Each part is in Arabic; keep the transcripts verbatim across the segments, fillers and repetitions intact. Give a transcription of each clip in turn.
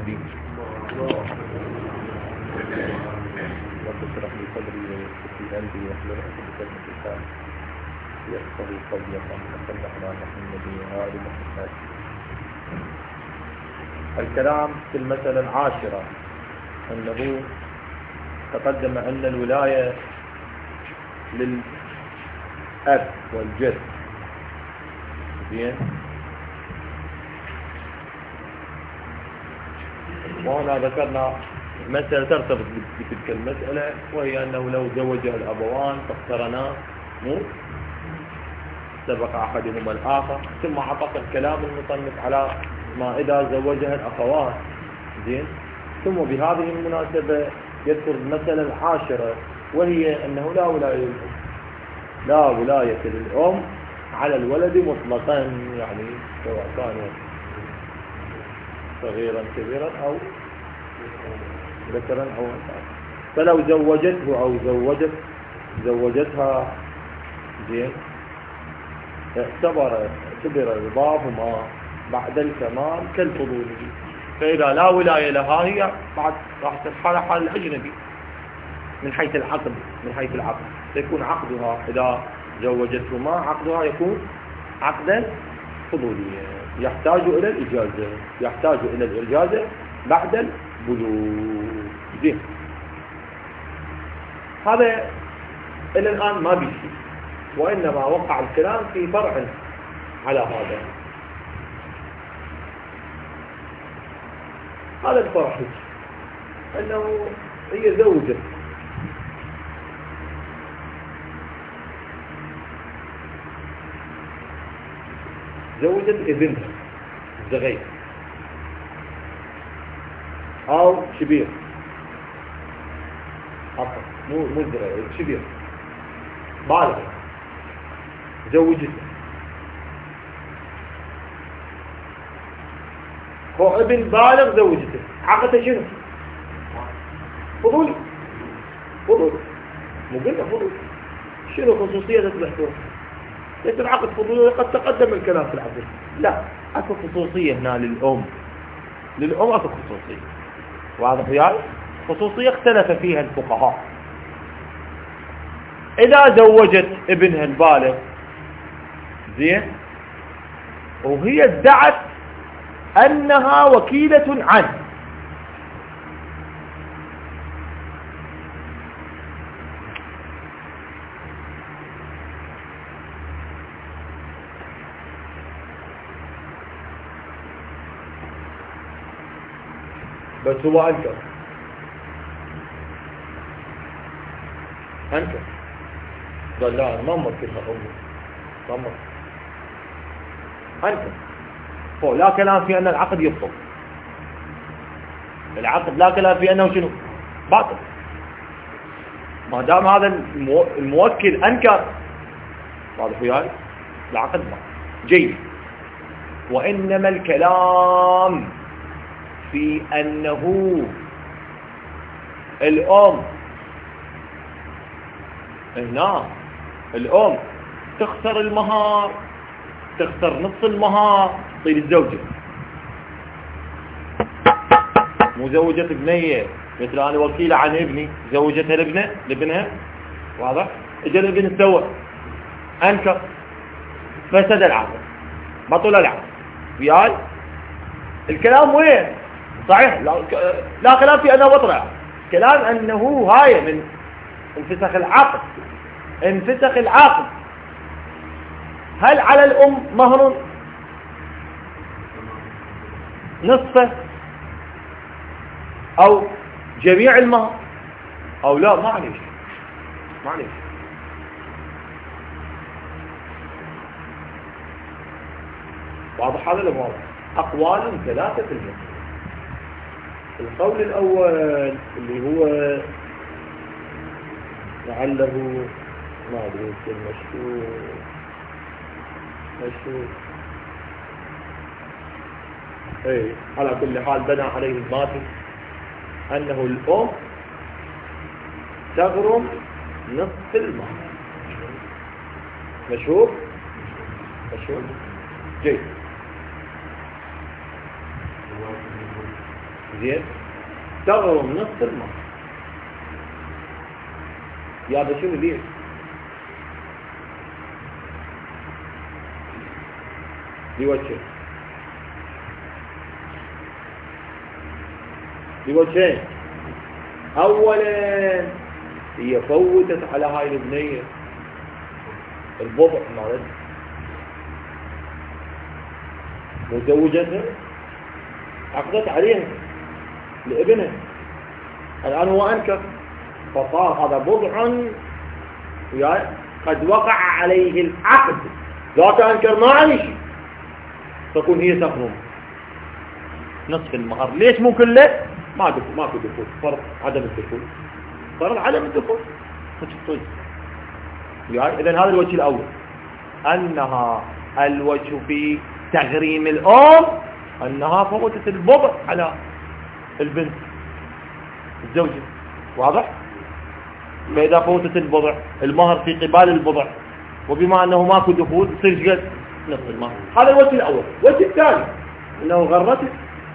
الدين. رب اشرح لي صدري ويسر لي قلبي واحلل عقدة من لساني يفقهوا قولي. اللهم صل على محمد وآل محمد. الكلام في المسألة العاشرة أنه تقدم أن الولاية للأب والجد. زين. وهنا ذكرنا مسألة ترتبط بتلك المسألة، وهي أنه لو زوجها الأبوان فاقترنا مو سبق أحدهما الآخر، ثم عطف الكلام المصنف على ما إذا زوجها الأخوات. زين. ثم بهذه المناسبة يذكر المسألة العاشرة، وهي أنه لا ولاية للأم، لا ولاية للأم على الولد مطلقا، يعني سواء كان صغيرا كبيرا أو ذكرا أو أنثى. فلو زوجته أو زوجت زوجتها زين اعتبر اعتبر رضاهما بعد الكمال كالفضول. فإذا لا ولاية لها هي بعد راح تتحال حال الأجنبي من حيث العقد. من حيث العقد يكون عقدها إذا زوجتهما عقدها يكون عقدا فضوليا، يحتاج إلى الإجازة يحتاج إلى الإجازة بعد البلوغ. زين. هذا إلى الآن ما بيشي، وإنما وقع الكلام في فرع على هذا. هذا الفرع أنه هي زوجة زوجة ابنها الصغير أو شبير، عفوا مو مو صغير، شبير بالغ، زوجته هو ابن بالغ زوجته، عقده شنو؟ فضولي. فضولي مو قلنا فضولي. شنو خصوصية البحثون؟ ليس العقد فضولي، قد تقدم الكلام في العقد. لا، اكو خصوصية هنا للأم. للأم اكو خصوصية، واضح وياي؟ خصوصية اختلف فيها الفقهاء. إذا زوجت ابنها البالغ زين وهي ادعت أنها وكيلة عنه، بس هو أنكر أنكر قال لا أنا ما موكلها أمي، ما موكل أنكر. لا كلام في أن العقد يبطل. العقد لا كلام في أنه شنو؟ باطل. ما دام هذا الموكل أنكر، واضح وياي؟ العقد باطل. جيد. وإنما الكلام في أنه الأم هنا الأم تخسر المهار، تخسر نصف المهار، تصير الزوجة مو زوجة ابنية. مثل أنا وكيلة عن ابني، زوجتها لابنه لابنها، واضح؟ اجى الابن تسوى أنكر، فسد العقد، بطل العقد. وياي الكلام وين؟ صحيح لا, لا كلام في أنه بطل، كلام أنه هاي من انفسخ العقد. انفسخ العقد، هل على الأم مهر نصفه أو جميع المهر أو لا؟ معليش معليش. واضح هذا ولا واضح؟ أقوال ثلاثة في المسألة. القول الأول اللي هو لعله ما أدري المشهور مشهور اي على كل حال بنى عليه الماتن أنه الأم تغرم نصف المهر. مشهور مشهور جيد. زين تغرم نصف المهر. يا هذا شنو ليش؟ لوجه لوجهين. اولا هي فوتت على هاي البنيه البضع مالت مزوجتها، عقدت عليها لابنها، الان هو انكر، فصار هذا بضع وياي قد وقع عليه العقد، ذاك انكر ما عليه شيء، تكون هي تغرم نصف المهر. ليش مو كله؟ ما دخول، ماكو دخول، فرض عدم الدخول، فرض عدم الدخول. اذا هذا الوجه الاول، انها الوجه في تغريم الام انها فوتت البضع على البنت الزوجه، واضح؟ فاذا فوتت البضع المهر في قبال البضع، وبما انه ماكو دخول تصير قد نصف المهر. هذا الوجه الاول. الوجه الثاني انه غرته،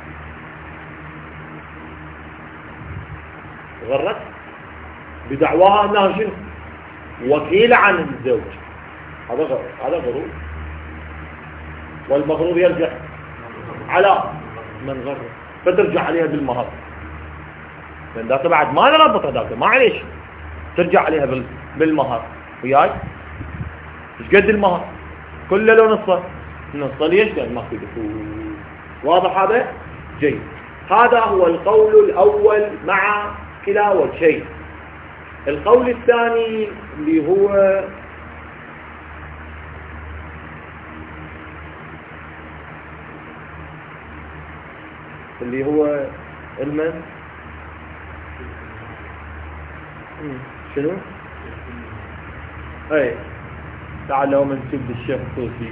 غرت بدعواها انها شنو؟ وكيلة عن الزوج. هذا غرور، هذا غرور، والمغرور يرجع على من غرر، فترجع عليها بالمهر، لان ذاك بعد ما نربط هذاك ما عليه شيء، ترجع عليها بالمهر. وياي ايش قد المهر؟ كله لو نصه نصه. ليش؟ لان ماكو دخول. واضح هذا؟ جيد. هذا هو القول الاول مع كلا وجهين. القول الثاني اللي هو اللي هو المن شنو؟ اي تعالوا منسوب للشيخ الطوسي،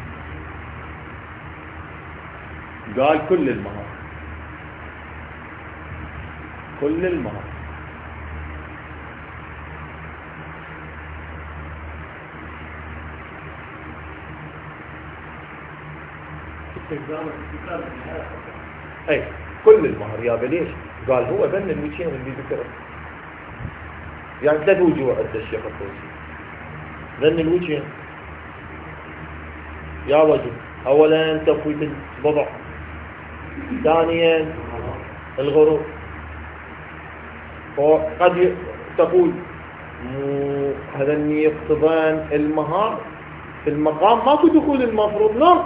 قال كل المهر، كل المهر. اي كل المهر يا بليش. قال هو ذن الوجهين اللي ذكره، يعني ثلاث وجوه عند الشيخ الطوسي. ذن الوجهين يا وجه، اولا تفويت البضع، ثانيا الغرور. وقد تقول هذا يقتضان المهر في المقام ماكو دخول، المفروض نص،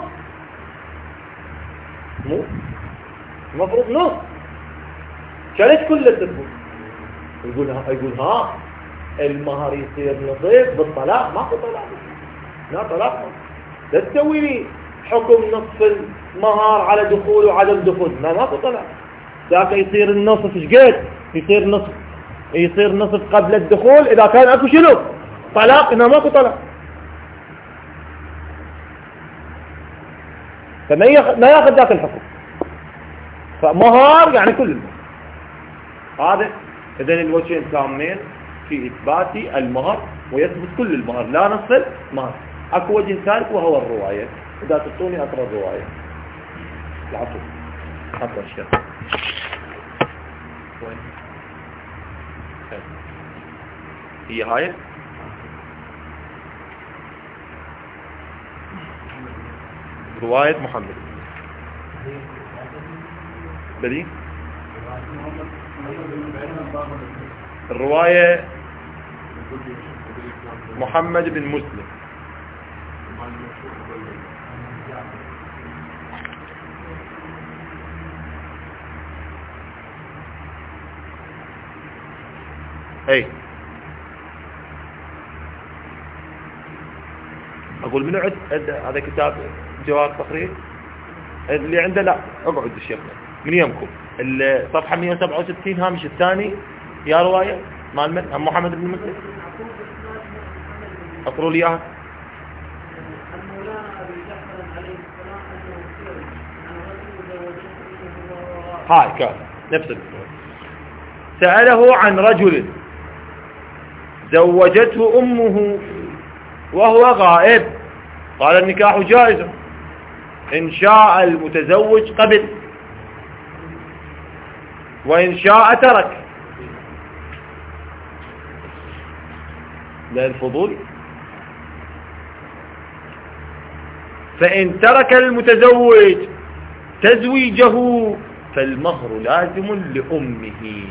مو المفروض نص، شالت كل الدخول. يقول ها يقول ها المهر يصير نصيب بالطلاق، ماكو طلاق، لا طلاق. لا تسوي لي حكم نصف المهر على دخول وعدم دخول، ما ماكو طلاق. ذاك يصير النصف ايش قد؟ يصير نصف، يصير نصف قبل الدخول اذا كان اكو شنو؟ طلاق. هنا ماكو طلاق، فما ما ياخذ ذاك الحكم. فمهر يعني كل المهر. هذا اذن الوجهين تامين في اثبات المهر، ويثبت كل المهر لا نص المهر. اكو وجه ثالث وهو الروايه، اذا تعطوني اقرا الروايه. العفو حتى الشيخ وين هي هاي روايه محمد بدي الرواية محمد بن مسلم. اي اقول منو عد هذا كتاب جواب تقرير اللي عنده؟ لا اقعد الشيخ من يمكم. الصفحة مئة وسبعة وستين هامش الثاني يا رواية مال من محمد بن مسلم، اقروا لي اياها. هاي كان نفس الفكرة. سأله عن رجل زوجته أمه وهو غائب، قال النكاح جائز إن شاء المتزوج قبل. وإن شاء ترك للفضول. فإن ترك المتزوج تزويجه فالمهر لازم لأمه.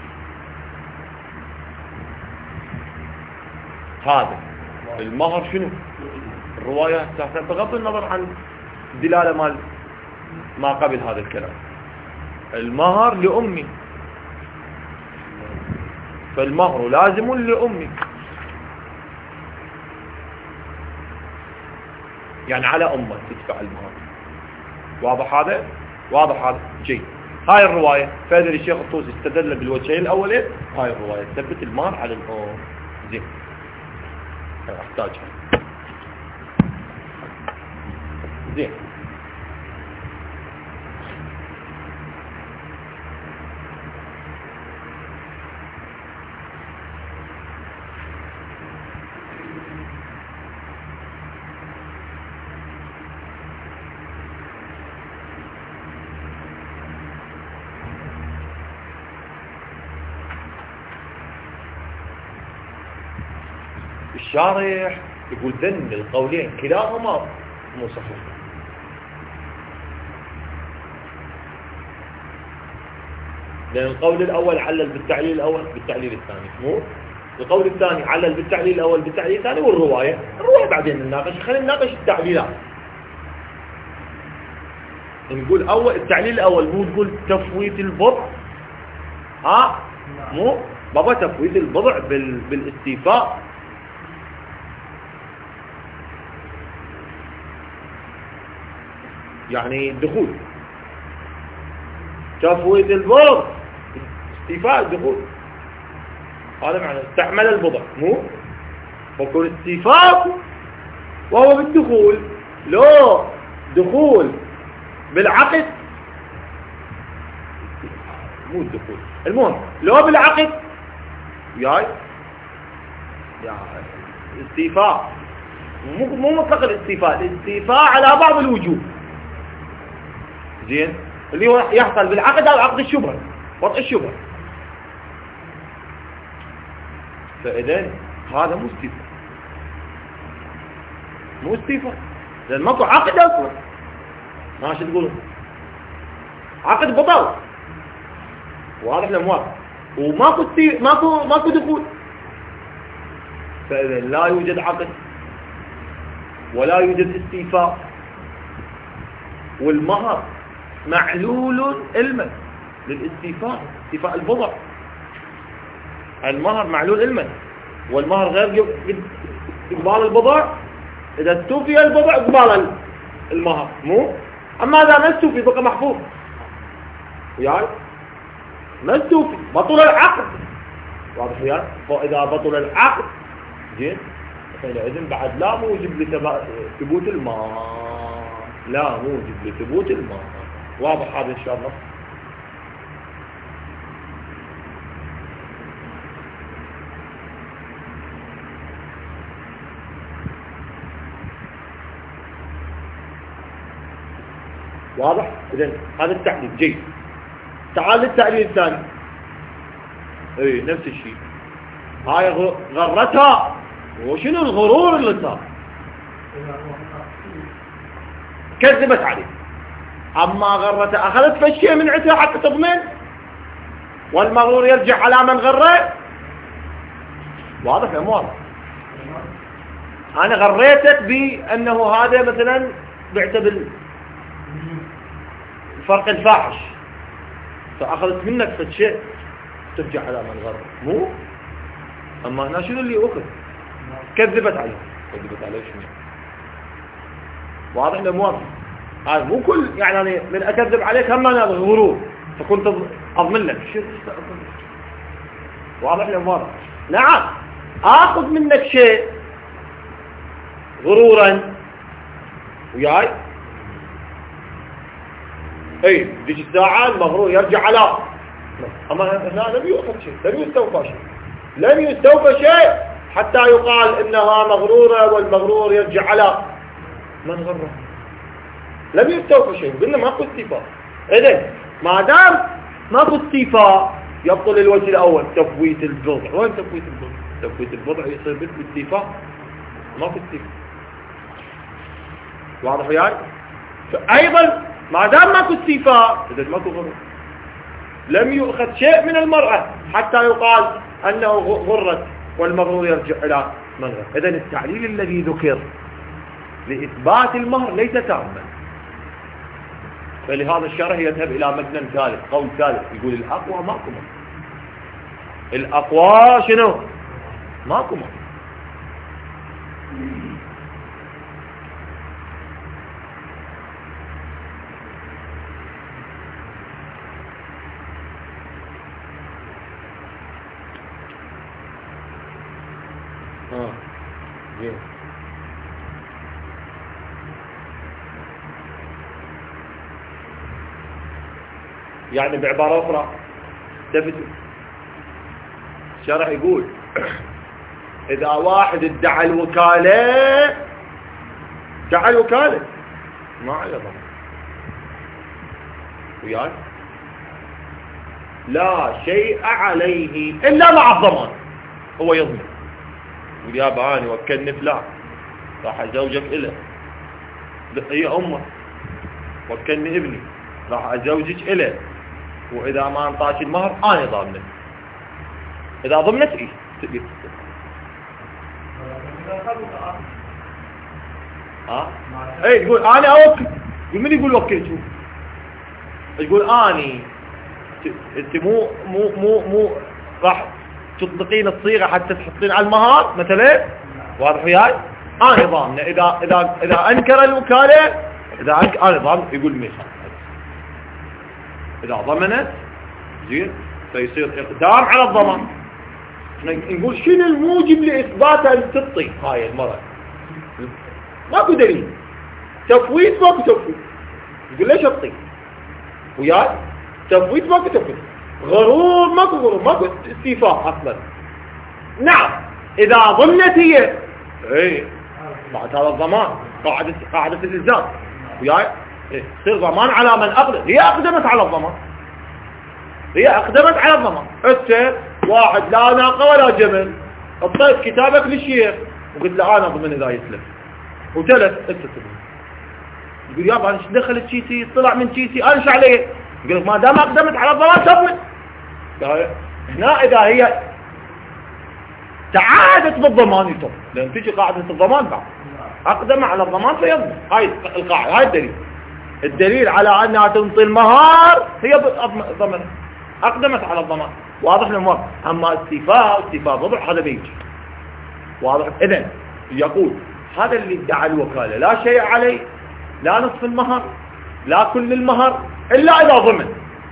هذا المهر شنو؟ الرواية بغض النظر عن الدلالة مال ما قبل هذا الكلام. المهر لأمي، فالمهر لازم لأمي، يعني على أمه تدفع المهر. واضح هذا؟ واضح هذا؟ جيد. هاي الرواية فادري الشيخ الطوسي استدل بالوجهين الأولين. هاي الرواية تثبت المهر على الأم. زين، احتاجها. زين، الشارح يقول ذن القولين كلاهما مو صحيح. لأن القول الأول علل بالتعليل الأول بالتعليل الثاني، مو القول الثاني علل بالتعليل الأول بالتعليل الثاني. والرواية الرواية بعدين نناقش، خلينا نناقش التعليلات. نقول أول التعليل الأول مو تقول تفويت البضع، ها مو بابا تفويت البضع بال... بالاستيفاء. يعني الدخول، تفويت البضع استيفاء الدخول، هذا معنى استعمل البضع، مو فكل استيفاء وهو بالدخول. لو دخول بالعقد مو الدخول، المهم لو بالعقد ياي يا استيفاء، مو مو مطلق الاستيفاء، الاستيفاء على بعض الوجوه. زين، اللي هو يحصل بالعقد او عقد الشبهه، وضع الشبهه. فاذا هذا مو استيفاء، مو استيفاء، لان ماكو عقد اصلا. ما شو تقولون؟ عقد بطل واضح لمواضح، وماكو استي... ماكو ماكو دخول. فاذا لا يوجد عقد ولا يوجد استيفاء، والمهر معلول علما للاستيفاء، استيفاء البضع. المهر معلول علما، والمهر غير إقبال البضع. إذا استوفي البضع إقبال المهر، مو أما إذا ما استوفي بقى محفوظ. وياي ما استوفي بطل العقد، واضح وياي. فإذا بطل العقد زين، حينئذ بعد لا موجب لثبوت المهر، لا موجب لثبوت المهر. واضح هذا إن شاء الله. واضح؟ إذن هذا التعليل جيد. تعال للتعليل الثاني. اي نفس الشيء. هاي غرتها، وشنو الغرور اللي صار؟ كذبت عليه. أما غرتها أخذت فشيء من عتها حتى تضمن، والمغرور يرجع على من غره. واضح يا مو واضح؟ أنا غريتك بأنه هذا مثلا بيعتبر الفرق الفاحش، فأخذت منك فشيء ترجع على من غره، مو؟ أما هنا شنو اللي أخذ؟ كذبت عليه. كذبت عليه شنو؟ واضح يا مو واضح؟ هذا مو كل يعني أنا من أكذب عليك هم أنا غرور فكنت أضمن لك شيء. واضح يا مو واضح؟ نعم، آخذ منك شيء غرورا وياي. اي ديك الساعة المغرور يرجع على، اما هنا لم يؤخذ شيء، لم يستوفى شيء، لم يستوفى شيء حتى يقال انها مغرورة والمغرور يرجع على من غره. لم يستوفى شيء، قلنا ماكو استيفاء. اذن ما دام ماكو استيفاء يبطل الوجه الأول تفويت البضع. وين تفويت البضع؟ تفويت البضع يصير مثل استيفاء، ماكو استيفاء. واضح وياي؟ فأيضا ما دام ماكو استيفاء إذا ماكو غرة، لم يؤخذ شيء من المرأة حتى يقال أنه غرت والمغرور يرجع إلى منغر. إذا التعليل الذي ذكر لإثبات المهر ليس تاما. فلهذا الشرح يذهب إلى مبنى ثالث، قول ثالث، يقول الأقوى ماكو مهر. الأقوى شنو؟ ماكو مهر. ها زين. يعني بعبارة أخرى تفتوا الشرح يقول إذا واحد ادعى الوكالة، ادعى الوكالة ما عليه ضمان وياي، لا شيء عليه إلا مع الضمان. هو يضمن يقول يا باني وكلني فلان راح أزوجك إله، هي أمه وكلني ابني راح أزوجك إله، وإذا ما انطاش المهر أنا ضامنه. إذا ضمنت إيه تقدر ها اي تقول انا اوكل. يقول من يقول وكل؟ شوف تقول اني انت مو مو مو مو راح تطلقين الصيغه حتى تحطين على المهار مثلا. واضح وياي؟ انا ضامنه. اذا اذا اذا انكر الوكاله، اذا انكر انا ضامن، يقول ميخ. اذا ضمنت زين فيصير اقدام على الضمان. نقول شنو الموجب لاثبات ان تعطي هاي المرأة؟ ماكو دليل. تفويت ماكو تفويت. يقول ليش اعطي وياي؟ تفويت ماكو تفويت. غرور ماكو غرور، ماكو استيفاء اصلا. نعم اذا ضمنت هي اي بعد هذا الضمان قاعدة قاعدة الالزام وياي إيه؟ يصير ضمان على من اقدم. هي اقدمت على الضمان، هي اقدمت على الضمان. هسه واحد لا ناقه ولا جمل، اعطيت كتابك للشيخ وقلت له انا اضمن اذا يسلم وتلف انت تضمن. يقول يابا انا ايش دخلت شيتي؟ طلع من شيتي انا ايش علي؟ يقول ما دام اقدمت على الضمان تضمن. هنا اذا هي تعاهدت بالضمان يضمن، لان تجي قاعده الضمان بعد اقدم على الضمان فيضمن. هاي القاعده، هاي الدليل. الدليل على انها تنطي المهار هي ضمنت، اقدمت على الضمان. واضح الامر. اما استيفاء استيفاء ضبع هذا بيجي. واضح. اذن يقول هذا اللي ادعى الوكاله لا شيء عليه، لا نصف المهر لا كل المهر الا اذا ضمن.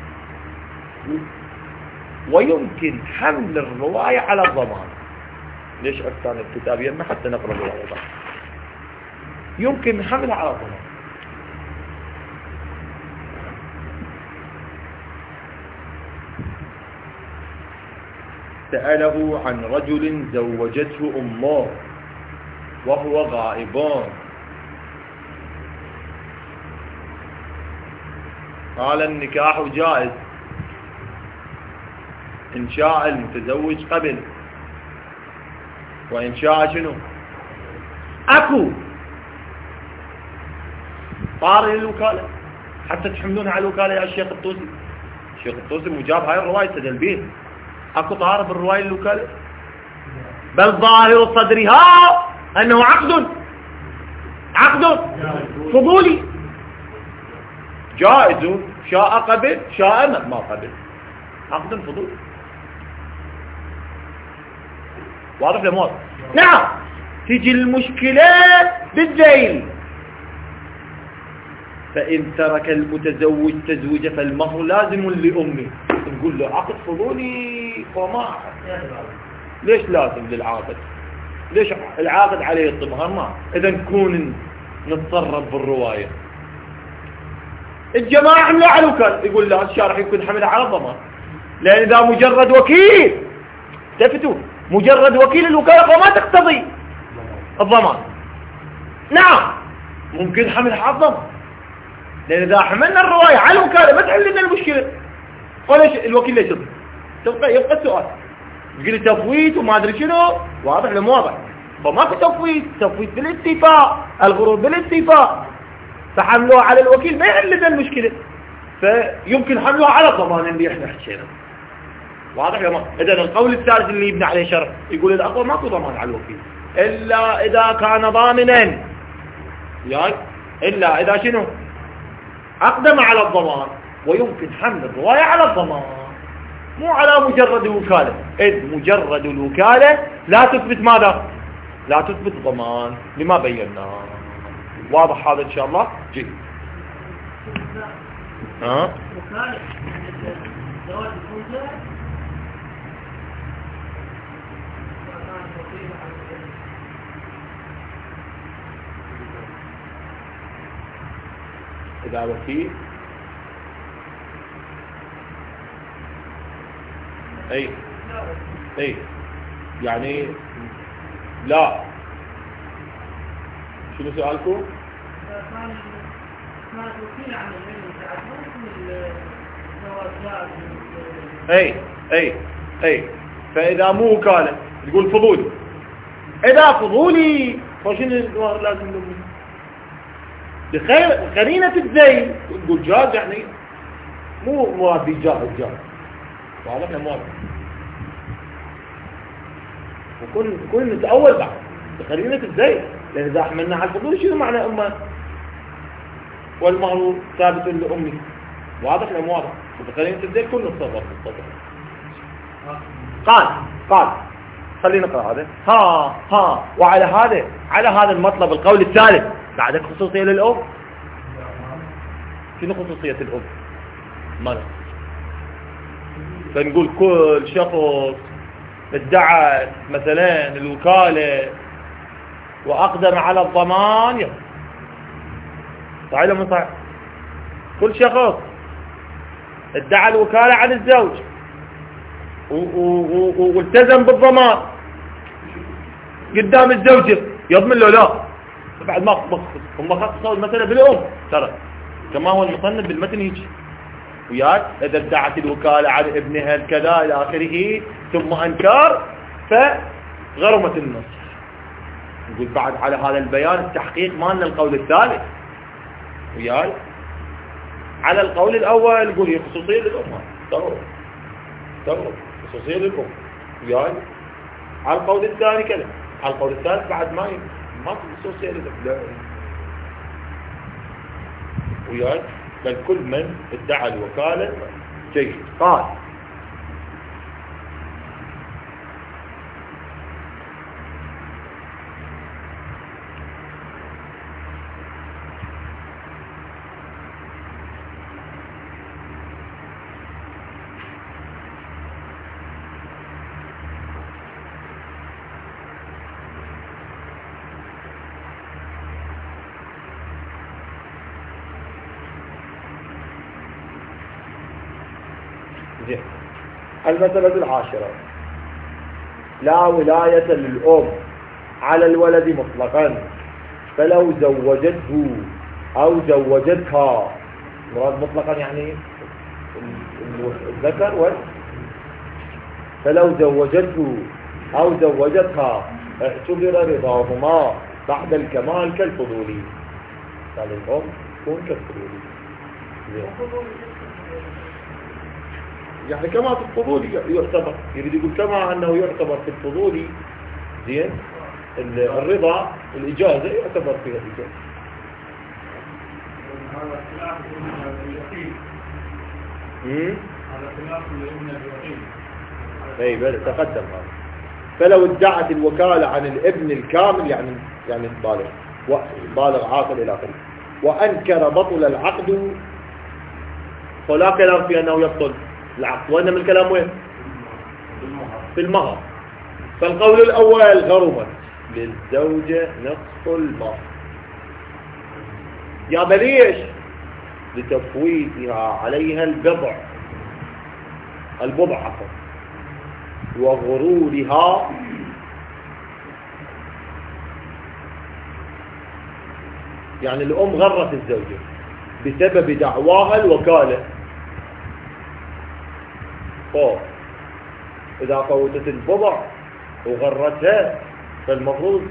ويمكن حمل الروايه على الضمان. ليش افتان الكتاب يمه حتى نقرا الروايه؟ يمكن حملها على الضمان. سأله عن رجل زوجته أمه وهو غائب، قال النكاح جائز إن شاء المتزوج قبل، وإن شاء شنو أكو طار للوكالة حتى تحملونها على الوكالة يا الشيخ الطوسي. الشيخ الطوسي مجاب هاي الرواية سجل بيه. اكو طهارة بالرواية الوكالة؟ بل ظاهر صدرها انه عقد عقد فضولي جائز، شاء قبل شاء ما قبل، عقد فضولي. واضح لموت؟ نعم. تجي المشكلة بالذيل. فإن ترك المتزوج تزوج فالمهر لازم لأمه. نقول له عقد فضولي وما ليش لازم للعاقد؟ ليش العاقد عليه الطمهر؟ ما إذا نكون نتصرف بالرواية. الجماعة لا على الوكالة. يقول لا الشارح يكون حمل على الضمان، لأن إذا مجرد وكيل تفتوا مجرد وكيل الوكالة فما تقتضي الضمان. نعم ممكن حمل على الضمان، لأن إذا حملنا الرواية على الوكالة ما تحل لنا المشكلة. وليش الوكيل ليش يضمن؟ تبقى يبقى السؤال تقول لي تفويت وما ادري شنو، واضح ولا مو واضح؟ فماكو تفويت، تفويت بالاتفاق، الغرور بالاتفاق، فحملوها على الوكيل ما يحل لنا المشكله، فيمكن حملوها على الضمان اللي احنا حكينا. واضح يا ما؟ اذا القول الثالث اللي يبنى عليه شرط يقول اذا اقوى ماكو ضمان على الوكيل الا اذا كان ضامنا، يعني الا اذا شنو اقدم على الضمان، ويمكن حمل الروايه على الضمان مو على مجرد الوكاله، اذ مجرد الوكاله لا تثبت ماذا؟ لا تثبت ضمان لما بيناه. واضح هذا ان شاء الله؟ جيد. ها وكاله زواج الزوجه إذا وكيل أي أي يعني لا. شنو سؤالكم؟ كان كان وكيل عن أي أي أي فإذا مو وكالة تقول فضولي، إذا فضولي فشنو لازم نقول؟ بخير قرينة الزين تقول جاز، يعني مو موافي جاز جاز، واضح موافي، وكل كل نتأول بعد بقرينة الزين، لأن إذا حملنا على الفضول شنو معنى أمه والمهر ثابت لأمي، واضح ولا مو واضح؟ بقرينة الزين كل نتصرف نتصرف. قال قال خلينا نقرأ هذا. ها ها وعلى هذا على هذا المطلب القول الثالث بعدك خصوصية للأم. شنو خصوصية الأم؟ ما نعرف. فنقول كل شخص ادعى مثلا الوكالة وأقدم على الضمان يلا صحيح ولا مو صحيح؟ كل شخص ادعى الوكالة عن الزوج والتزم بالضمان قدام الزوجة يضمن له لا؟ بعد ما هم خصصوا المسألة بالأم، ترى كما هو المصنف بالمتن يجي وياك إذا ادعت الوكالة على ابنها الكذا إلى آخره ثم أنكر فغرمت النص. نقول بعد على هذا البيان التحقيق مالنا القول الثالث وياك على القول الأول يقول هي خصوصية للأم، ضروري ضروري خصوصية للأم وياك. على القول الثاني كذا، على القول الثالث بعد ما ما في خصوصية للأم وياك، بل كل من ادعى الوكالة جيد. قال المسألة العاشرة لا ولاية للأم على الولد مطلقا، فلو زوجته أو زوجتها، مراد مطلقا يعني الذكر وال فلو زوجته أو زوجتها اعتبر رضاهما بعد الكمال كالفضولي، قال الأم تكون كالفضولي يعني كما في الفضول يعتبر، يريد يقول كما أنه يعتبر في الفضول زين الرضا الإجازة يعتبر فيها الإجازة. هذا خلاف اليقين. هذا خلاف اليقين. أي بل تقدم هذا. فلو ادعت الوكالة عن الابن الكامل يعني يعني بالغ بالغ عاقل إلى آخره وأنكر بطل العقد فلا كلام في أنه يبطل العقد، وإنما الكلام وين؟ في المهر. فالقول الأول غرمت للزوجة نصف المهر، يا بليش لتفويتها عليها البضع البضع عفوا وغرورها يعني الأم غرت الزوجة بسبب دعواها الوكالة فوق. إذا فوتت البضع وغرتها فالمفروض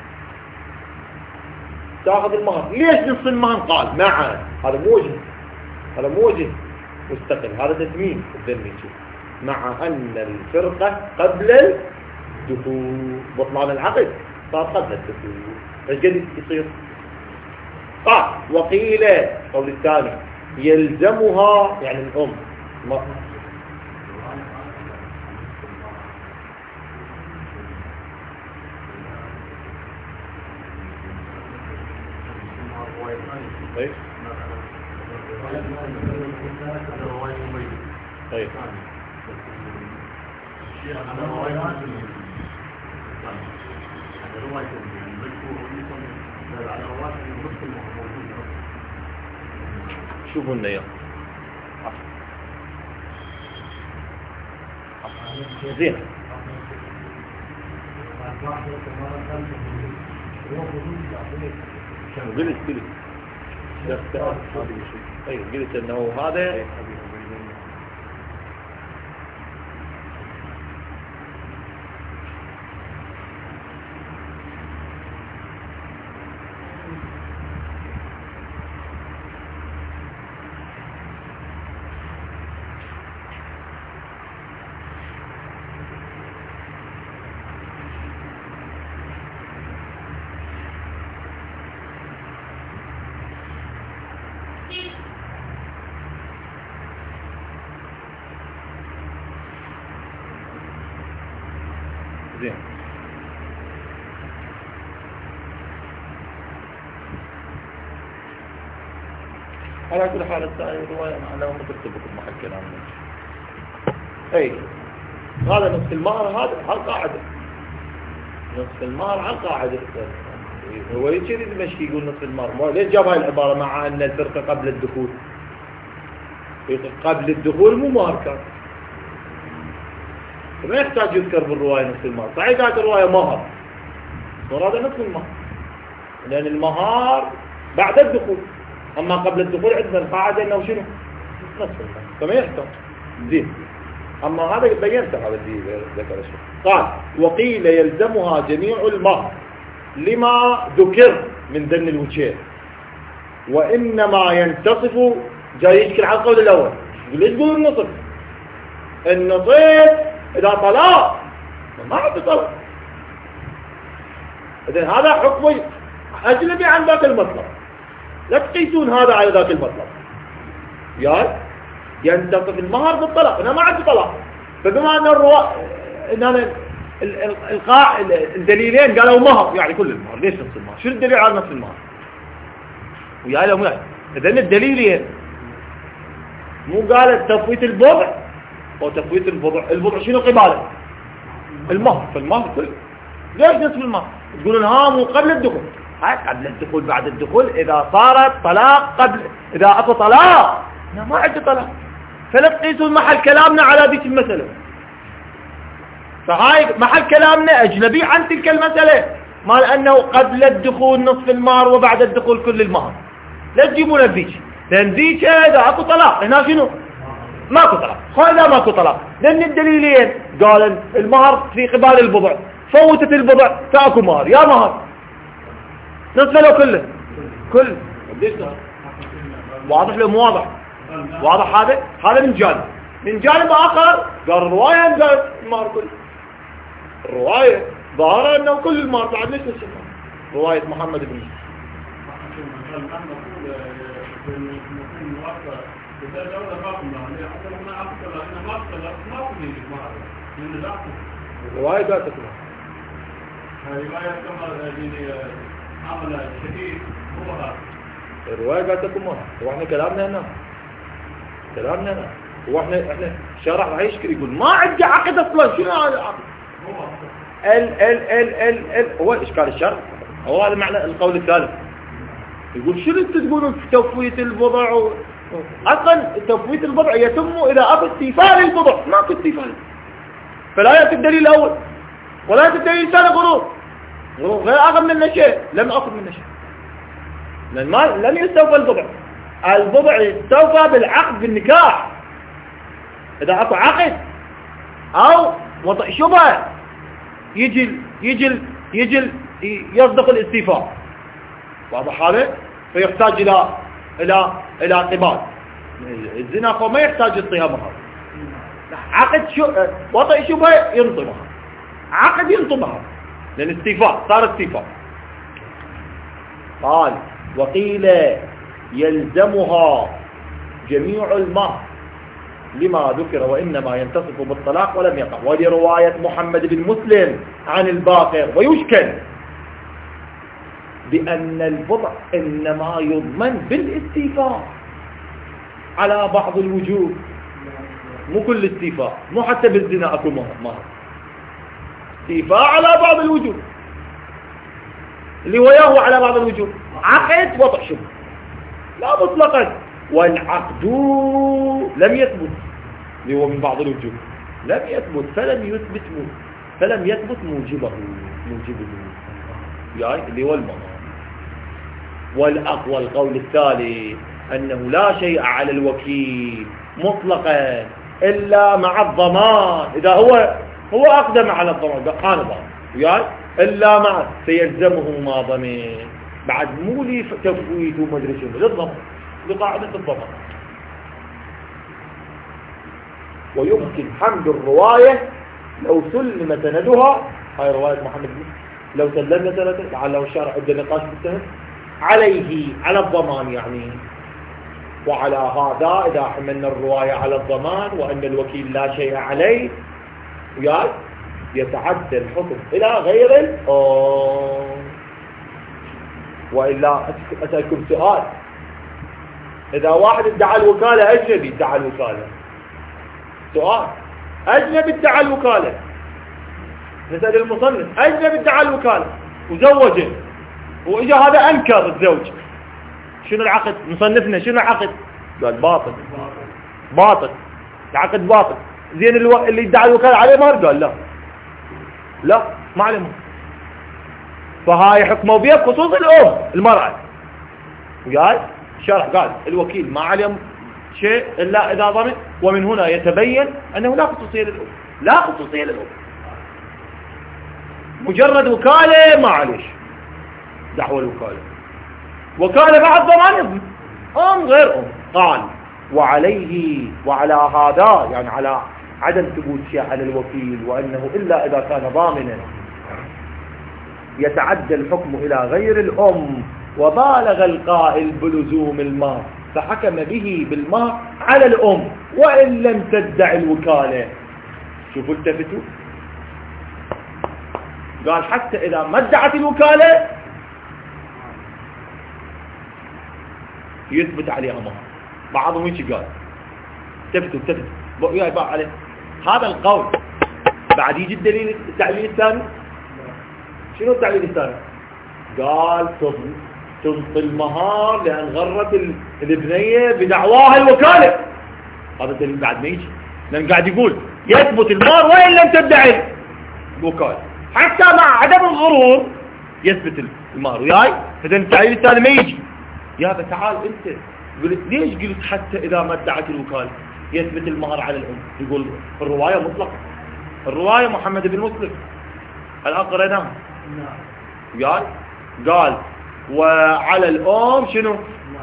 تأخذ المهر. ليش نصف المهر؟ قال معا، هذا مو وجه، هذا مو وجه مستقل، هذا تثمين الذمي. مع أن الفرقة قبل الدخول، بطلان العقد صار قبل الدخول، ايش قد يصير؟ قال وقيل قول الثاني يلزمها يعني الأم ما طيب طيب شوفوا النية زين. قلت قلت اي قلت انه هذا زين. على كل حال الثاني رواية معناه ما ترتبط بمحل كلامنا. اي هذا نصف المهر، هذا على القاعدة، نصف المهر على القاعدة. هو يريد يمشي يقول نصف المهر، ليش جاب هاي العبارة مع أن الفرقة قبل الدخول؟ قبل الدخول مو مهر كان، ما يحتاج يذكر بالرواية نصف المهر. صحيح ذاك الرواية مهر، هذا نصف المهر، لأن المهر بعد الدخول، أما قبل الدخول عندنا القاعدة أنه شنو؟ نصف المهر، فما يحتاج زين. أما هذا بينت هذا اللي ذكر الشيخ. قال وقيل يلزمها جميع المهر لما ذكر من ذن الوجهين، وإنما ينتصف. جاي يشكل على القول الأول، يقول ليش تقول النصف؟ النصف إذا طلاق ما عاد طلاق، إذن هذا حكم أجنبي عن ذاك المطلب، لا تقيسون هذا على ذاك المطلب. يا ينتصف المهر بالطلاق، أنا ما عاد طلاق. فبما أن الرواء إن أنا القاع الدليلين قالوا مهر يعني كل المهر، ليش نصف المهر؟ شو الدليل على نصف المهر؟ ويا لهم لا، إذن الدليلين مو قال تفويت البضع أو تفويت البضع، البضع شنو قباله؟ المهر، فالمهر كله. ليش نصف المهر؟ تقولون ها مو قبل الدخول، هاي قبل الدخول بعد الدخول إذا صارت طلاق قبل، إذا أكو طلاق لا ما عندي طلاق، فلا تقيسون محل كلامنا على ذيك المسألة. فهاي محل كلامنا أجنبي عن تلك المسألة، مال أنه قبل الدخول نصف المهر وبعد الدخول كل المهر. لا تجيبون ذيك، لأن ذيك إذا أكو طلاق هنا شنو؟ ماكو طلاق. هذا ماكو طلاق، لأن الدليلين قال المهر في قبال البضع، فوتت البضع تأكو مهر، يا مهر نصف له كله كل. واضح له مو واضح؟ واضح. هذا هذا من جانب. من جانب آخر قال الرواية قال المهر كله، الرواية ظاهرة أنه كل المهر بعد ليش نصف المهر. رواية محمد بن رواية ذاتك رواية كما عمل الشهيد هو هذا. الرواية ذاتك ما هو احنا كلامنا هنا، كلامنا هنا هو احنا احنا شرح راح يشكر يقول ما عندي عقد اصلا. شنو هذا العقد؟ ال ال ال ال ال هو اشكال الشرع، هو هذا معنى القول الثالث. يقول شنو انتم تقولون في تفويت البضع و... اصلا تفويت البضع يتم اذا اكو استيفاء للبضع، ماكو استيفاء، فلا ياتي الدليل الاول ولا ياتي الدليل الثاني. غرور غرور غير اخذ منه شيء، لم اخذ منه شيء، لان ما لم يستوفى البضع. البضع يستوفى بالعقد بالنكاح، اذا اكو عقد أو وطئ شبهة يجي يجي يجي يصدق الاستيفاء واضح هذا، فيحتاج إلى إلى إلى قبال. الزنا هو ما يحتاج يعطيها مهر، عقد شو وطئ شبهة ينطبها، عقد ينطبها لأن استيفاء صار استيفاء. قال وقيل يلزمها جميع المهر لما ذكر وإنما ينتصف بالطلاق ولم يقع، ولرواية محمد بن مسلم عن الباقر. ويشكل بأن البضع إنما يضمن بالاستيفاء على بعض الوجوه، مو كل استيفاء، مو حتى بالزنا أكو مهر، استيفاء على بعض الوجوه اللي وياه على بعض الوجوه، عقد وطئ شبهة لا مطلقا. والعقد لم يثبت اللي هو من بعض الوجوه لم يثبت، فلم يثبت فلم يثبت موجبه موجبه يعني اللي هو المهر. والأقوى القول الثالث أنه لا شيء على الوكيل مطلقا إلا مع الضمان، إذا هو هو أقدم على الضمان قال ضمان يعني إلا مع سيلزمه ما ضمن، بعد مو لي تفويت وما ادري شنو للضمان بقاعدة الضمان. ويمكن حمل الرواية لو سلم سندها، هاي رواية محمد بن لو سلمنا سنده لعله الشارع عنده نقاش بالسند عليه على الضمان يعني. وعلى هذا إذا حملنا الرواية على الضمان وأن الوكيل لا شيء عليه يعني يتعدى الحكم إلى غير الأم. وإلا أسألكم سؤال، إذا واحد ادعى الوكالة أجنبي ادعى الوكالة، سؤال أجنبي ادعى الوكالة، نسأل المصنف أجنبي ادعى الوكالة وزوجه وإجا هذا أنكر الزوج، شنو العقد؟ مصنفنا شنو العقد؟ قال باطل باطل العقد باطل. زين اللي ادعى الوكالة عليه مهر؟ قال لا لا ما عليه مهر. فهاي حكمه بيه بخصوص الأم المرأة. قال شرح قال الوكيل ما عليه شيء إلا إذا ضمن، ومن هنا يتبين أنه لا خصوصية للأم، لا خصوصية للأم، مجرد وكالة ما عليش دعوة الوكالة، وكالة بعد ضمان أم غير أم. قال وعليه وعلى هذا يعني على عدم ثبوت شيء على الوكيل وأنه إلا إذا كان ضامنا يتعدى الحكم إلى غير الأم، وبالغ القائل بلزوم المهر فحكم به بالمهر على الأم وإن لم تدع الوكالة. شوفوا التفتوا، قال حتى إذا ما ادعت الوكالة يثبت عليها مهر. بعضهم ايش قال؟ تفتوا تفتوا وياي بقى عليه هذا القول. بعد يجي الدليل التعليل الثاني. شنو التعليل الثاني؟ قال تنطي المهار لأن غرت الابنية بدعواها الوكالة. هذا الدليل بعد ما يجي، لأن قاعد يقول يثبت المهر وإن لم تدعي الوكالة، حتى مع عدم الغرور يثبت المهر وياي. فإذا التعليل الثاني ما يجي. يا أبا تعال أنت قلت ليش قلت حتى إذا ما ادعت الوكالة يثبت المهر على الأم؟ يقول الرواية مطلقة، الرواية محمد بن مسلم الأقرناه قال قال وعلى الأم شنو؟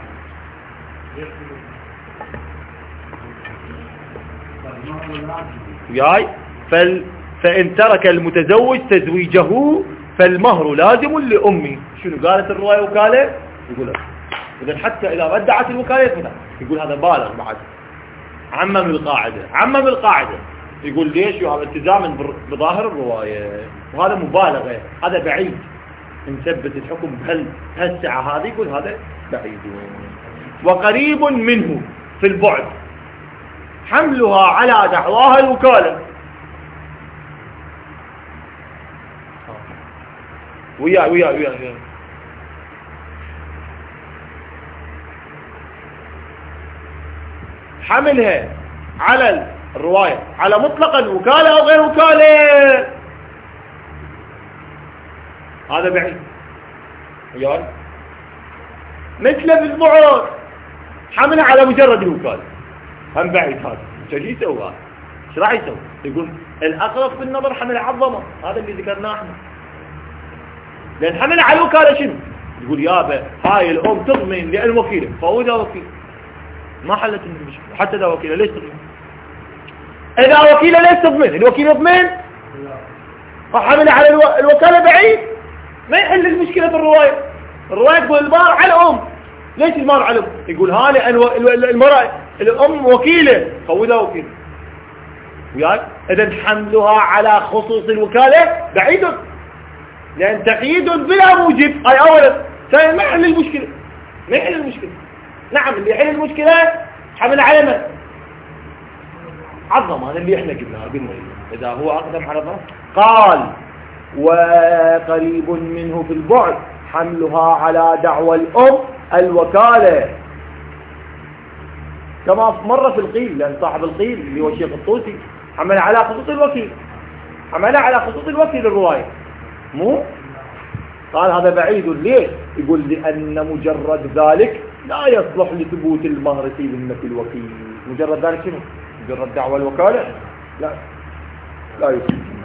ياي فال فإن ترك المتزوج تزويجه فالمهر لازم لأمي. شنو قالت الرواية وكالة؟ يقول إذا حتى إذا ودعت الوكالة يقول هذا بالغ بعد، عمم القاعدة عمم القاعدة. يقول ليش؟ هذا التزاما بظاهر الرواية، وهذا مبالغة، هذا بعيد. إن ثبت الحكم بهال هالسعة هذه يقول هذا بعيد. وقريب منه في البعد حملها على دعواها الوكالة. ويا ويا ويا, ويا. حملها على الرواية على مطلقا وكالة أو غير وكالة، هذا بعيد. يعني مثل في البعد حملها على مجرد الوكالة، هم بعيد. هذا شو يسوي؟ ايش راح يسوي؟ يقول الأقرب في النظر حمل على الضمان، هذا اللي ذكرناه احنا. لأن حمل على الوكالة شنو؟ يقول يابا هاي الأم تضمن للوكيلة، فوضع وكيل ما حلت المشكلة. حتى إذا وكيلة ليش تضمن؟ إذا وكيلة ليش تضمن؟ الوكيل يضمن وحمل على الو... الوكالة بعيد ما يحل المشكلة في الرواية. الرواية تقول المار على الأم، ليش المار على الأم؟ يقول هاني المرأة الأم وكيلة، فوضع وكيلة وياك. إذن حملها على خصوص الوكالة بعيد، لأن تقييد بلا موجب. أي أولا ثانيا ما يحل المشكلة، ما يحل المشكلة. نعم اللي يحل المشكلة حمل على من؟ عظم. هذا اللي احنا قلنا قلنا إذا هو أقدم على ضرب. قال وقريب منه في البعد حملها على دعوى الأم الوكالة، كما مر في القيل، لأن صاحب القيل اللي هو الشيخ الطوسي حمل على خصوص الوكيل، حمل على خصوص الوكيل الرواية مو. قال هذا بعيد. ليش؟ يقول لأن مجرد ذلك لا يصلح لثبوت المهر في ذمة الوكيل. مجرد ذلك شنو؟ مجرد دعوى الوكالة لا لا يصلح.